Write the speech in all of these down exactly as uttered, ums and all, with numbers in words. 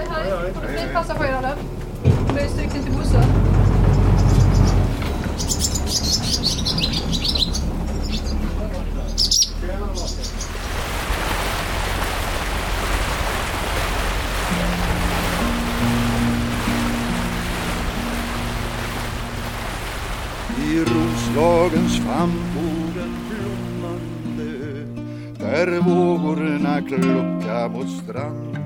hej. Har du flygpassagerare? Det är stycken till bussen. I Roslagens famnborden blommande, där vågorna klocka mot strand.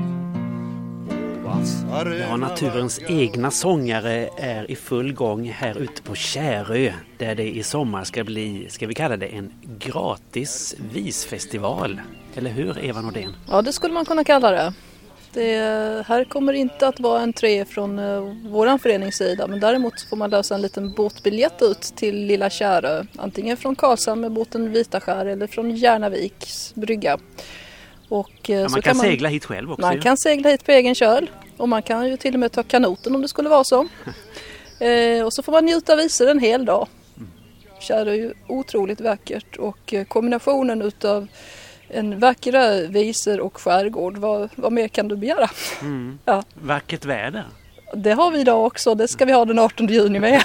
Ja, naturens egna sångare är i full gång här ute på Kärö, där det i sommar ska bli, ska vi kalla det, en gratis visfestival. Eller hur, Eva Nordén? Ja, det skulle man kunna kalla det. Det här kommer inte att vara en tre från uh, våran föreningssida, men däremot får man lösa en liten båtbiljett ut till Lilla Kärö, antingen från Karlshamn med båten Vitaskär eller från Järnaviks brygga. Och, uh, ja, man så kan, kan man segla hit själv också. Man ju. kan segla hit på egen köl och man kan ju till och med ta kanoten om det skulle vara så. uh, och så får man njuta av visor en hel dag. Kärö är ju otroligt vackert och uh, kombinationen utav en vackra visor och skärgård. Vad, vad mer kan du begära? Mm. Ja. Vackert väder. Det har vi idag också. Det ska vi ha den artonde juni med.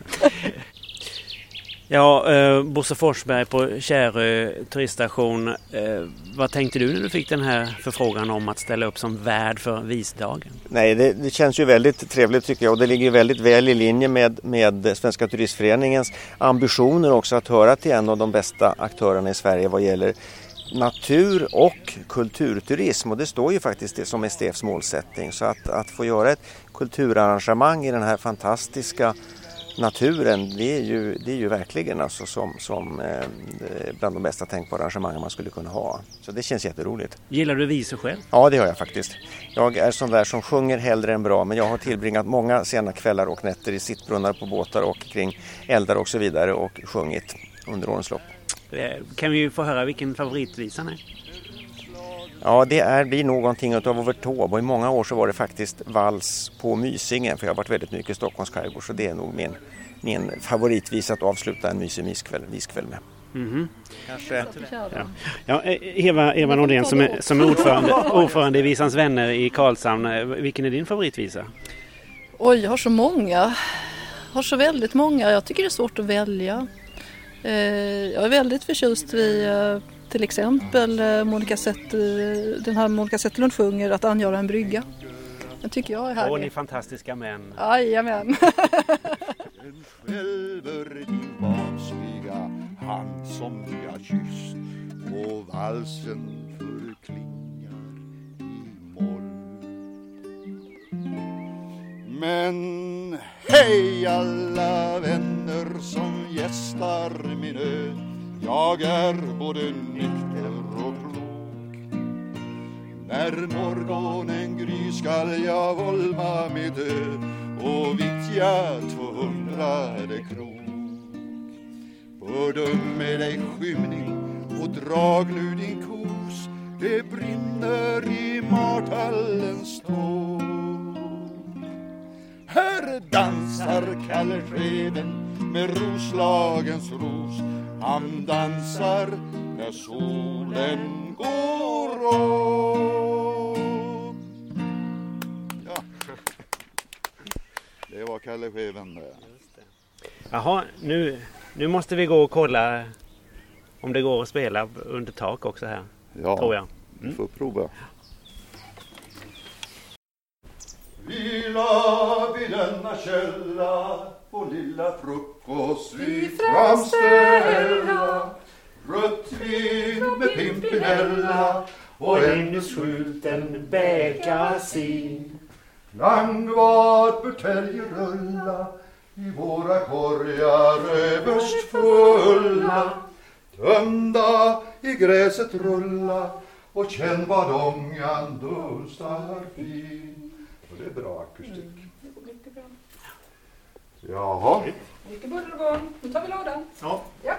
Ja, eh, Bosse Forsberg på Kärö turiststation. Eh, vad tänkte du när du fick den här förfrågan om att ställa upp som värd för visdagen? Nej, det, det känns ju väldigt trevligt tycker jag, och det ligger väldigt väl i linje med, med Svenska turistföreningens ambitioner också att höra till en av de bästa aktörerna i Sverige vad gäller natur- och kulturturism, och det står ju faktiskt det som är S T F:s målsättning. Så att, att få göra ett kulturarrangemang i den här fantastiska naturen, det är ju, det är ju verkligen alltså som, som eh, bland de bästa tänkbara arrangemangen man skulle kunna ha. Så det känns jätteroligt. Gillar du visor själv? Ja, det gör jag faktiskt. Jag är sån där som sjunger hellre än bra, men jag har tillbringat många sena kvällar och nätter i sittbrunnar på båtar och kring eldar och så vidare och sjungit under årens lopp. Kan vi få höra vilken favoritvisan är? Ja, det är, blir någonting av Overtåb, och i många år så var det faktiskt vals på Mysingen, för jag har varit väldigt mycket i Stockholms skärgård, så det är nog min, min favoritvisa att avsluta en mysig viskväll, viskväll med. Mm-hmm. Kanske. Ja. Ja, Eva, Eva Nordén som är, som är ordförande, ordförande i Visans vänner i Karlshamn, vilken är din favoritvisa? Oj, jag har så många. Jag har så väldigt många. Jag tycker det är svårt att välja. Jag är väldigt förtjust vid till exempel Monica Zetterlund, den här Monica Zetterlund sjunger att angöra en brygga. Jag tycker jag är härlig. Åh, ni fantastiska män. Jajamän. En skälver din barnsliga hand som jag kysst, och valsen förklingar i moll. Men hej alla vänner som gästar min ö, jag är både nykter och klok. När morgonen gry skall jag volma med dö och vittja tvåhundrade krok. Fördöm med dig skymning och drag nu din kos, det brinner i marthallens tåg. Här dansar Kalle Scheven med Roslagens ros, han dansar när solen går upp. Ja. Det var Kalle Scheven där. Jaha, nu, nu måste vi gå och kolla om det går att spela under tak också här. Ja, tror jag. Mm. Vi får prova. Vila vid denna källa, vår lilla frukost vi framställa. Rött vin med pimpinella och ängelsskjuten bäckasin. Langvad buteljer rulla i våra korgar överst fulla. Tömda i gräset rulla och känn vad ångan dunstar fin. Och det är bra akustik. Mm, det går mycket bra. Jaha. Mycket buller och gång. Nu tar vi lådan. Ja. Ja.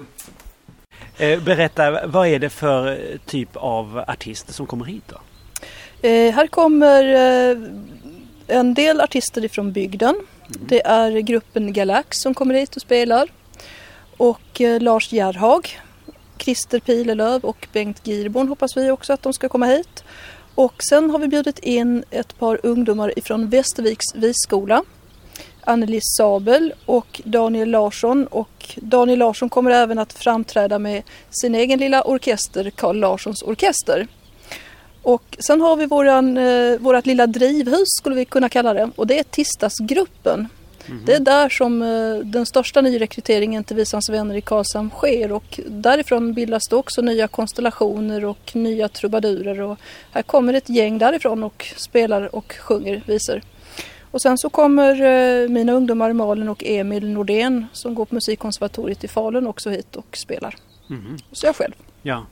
Berätta, vad är det för typ av artister som kommer hit då? Eh, här kommer eh, en del artister ifrån bygden. Mm. Det är gruppen Galax som kommer hit och spelar. Och eh, Lars Järhag, Christer Pilelöv och Bengt Girborn hoppas vi också att de ska komma hit. Och sen har vi bjudit in ett par ungdomar ifrån Västerviks visskola. Annelies Sabel och Daniel Larsson. Och Daniel Larsson kommer även att framträda med sin egen lilla orkester, Carl Larssons orkester. Och sen har vi våran, eh, vårat lilla drivhus skulle vi kunna kalla det. Och det är Tisdagsgruppen. Mm-hmm. Det är där som eh, den största nyrekryteringen till Visans vänner i Karlshamn sker. Och därifrån bildas det också nya konstellationer och nya trubadurer. Och här kommer ett gäng därifrån och spelar och sjunger visor. Och sen så kommer eh, mina ungdomar Malin och Emil Nordén som går på musikkonservatoriet i Falun också hit och spelar. Mm-hmm. Så jag själv. Ja.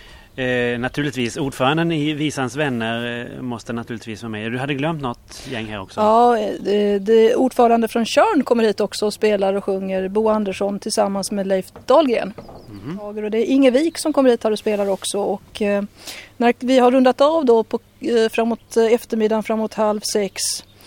Eh, naturligtvis, ordföranden i Visans vänner eh, måste naturligtvis vara med. Du hade glömt något gäng här också. Ja, det, det ordförande från Tjörn kommer hit också och spelar och sjunger. Bo Andersson tillsammans med Leif Dahlgren. Mm-hmm. Och det är Inge Wik som kommer hit här och spelar också. Och eh, när vi har rundat av då på, eh, framåt eftermiddagen, framåt halv sex,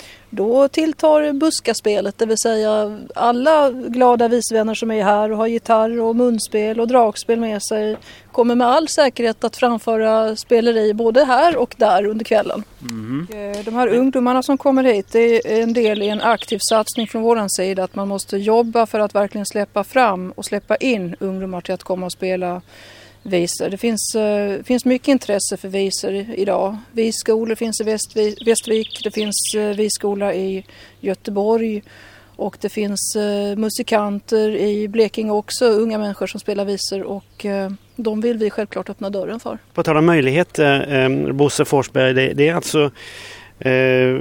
då tilltar buskaspelet, det vill säga alla glada visvänner som är här och har gitarr och munspel och dragspel med sig kommer med all säkerhet att framföra speleri både här och där under kvällen. Mm. De här ungdomarna som kommer hit, det är en del i en aktiv satsning från våran sida att man måste jobba för att verkligen släppa fram och släppa in ungdomar till att komma och spela visor. Det finns, uh, finns mycket intresse för visor idag. Visskolor finns i Västvik, Västvik, det finns uh, visskola i Göteborg och det finns uh, musikanter i Blekinge också, unga människor som spelar visor och uh, de vill vi självklart öppna dörren för. På tal om möjligheter, eh, Bosse Forsberg, det, det är alltså eh,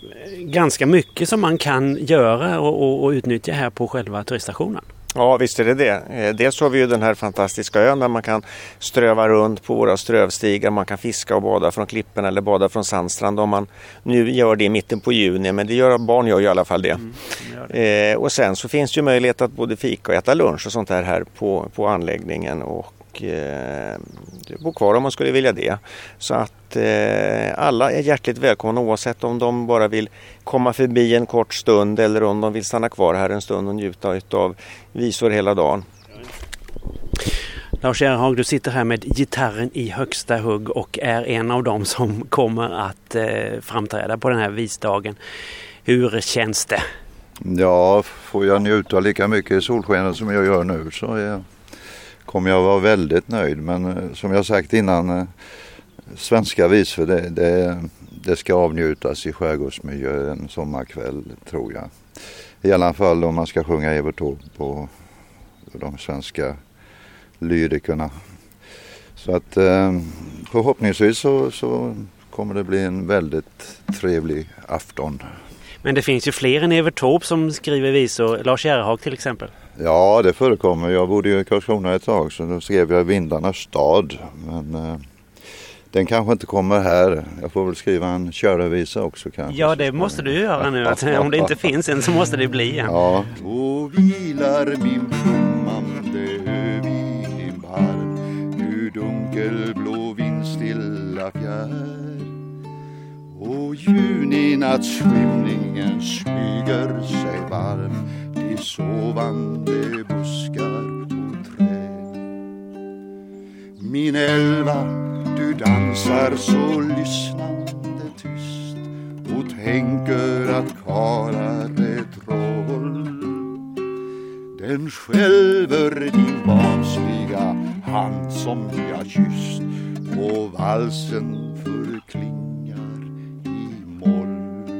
ganska mycket som man kan göra och, och, och utnyttja här på själva turiststationen. Ja, visst är det det. Dels har vi ju den här fantastiska ön där man kan ströva runt på våra strövstigar. Man kan fiska och bada från klippen eller bada från sandstrand om man nu gör det i mitten på juni. Men det gör barn gör ju i alla fall det. Mm, det. Eh, och sen så finns det ju möjlighet att både fika och äta lunch och sånt här, här på, på anläggningen. Och eh, bo kvar om man skulle vilja det. Så att eh, alla är hjärtligt välkomna oavsett om de bara vill komma förbi en kort stund eller om de vill stanna kvar här en stund och njuta av visor hela dagen. Lars Järhag, du sitter här med gitarren i högsta hugg och är en av dem som kommer att eh, framträda på den här visdagen. Hur känns det? Ja, får jag njuta lika mycket i solskenet som jag gör nu så är, kommer jag vara väldigt nöjd. Men som jag sagt innan, svenska visor, det, det, det ska avnjutas i skärgårdsmiljö en sommarkväll, tror jag. I alla fall om man ska sjunga Evert Taube på de svenska lyrikerna. Så att förhoppningsvis så, så kommer det bli en väldigt trevlig afton. Men det finns ju fler än Evert Taube som skriver visor, Lars Järhag till exempel. Ja, det förekommer. Jag bodde i Karlskrona ett tag så då skrev jag Vindarnas stad. Men eh, den kanske inte kommer här. Jag får väl skriva en körevisa också kanske. Ja, det måste du göra nu. Att om det inte finns en så måste det bli en. Ja. Då vilar min blommande ö vid din barm. Du dunkelblå vindstilla fjärr. Och juninattsskymningen smyger sig varm i sovande buskar och träd. Min älva, du dansar så lyssnande tyst och tänker att karar är troll. Den skälver din barnsliga hand som jag kysst och valsen förklingar i moll.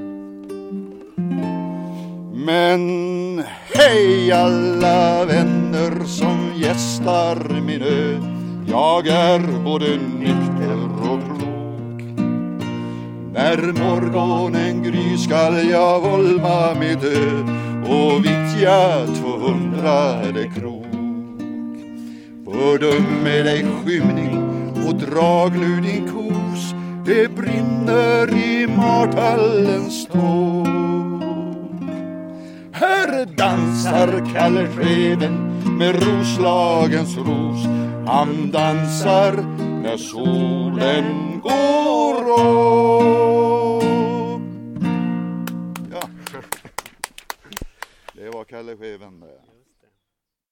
Men hej alla vänner som gästar min ö, jag är både nykter och klok. När morgonen gry skall jag volma mitt ö och vittja tvåhundrade krok. Fördöm med dig skymning och drag nu din kos, det brinner i martallens tåg. Här dansar Kalle Scheven med Roslagens ros. Han dansar när solen går upp. Ja, det var Kalle Scheven där.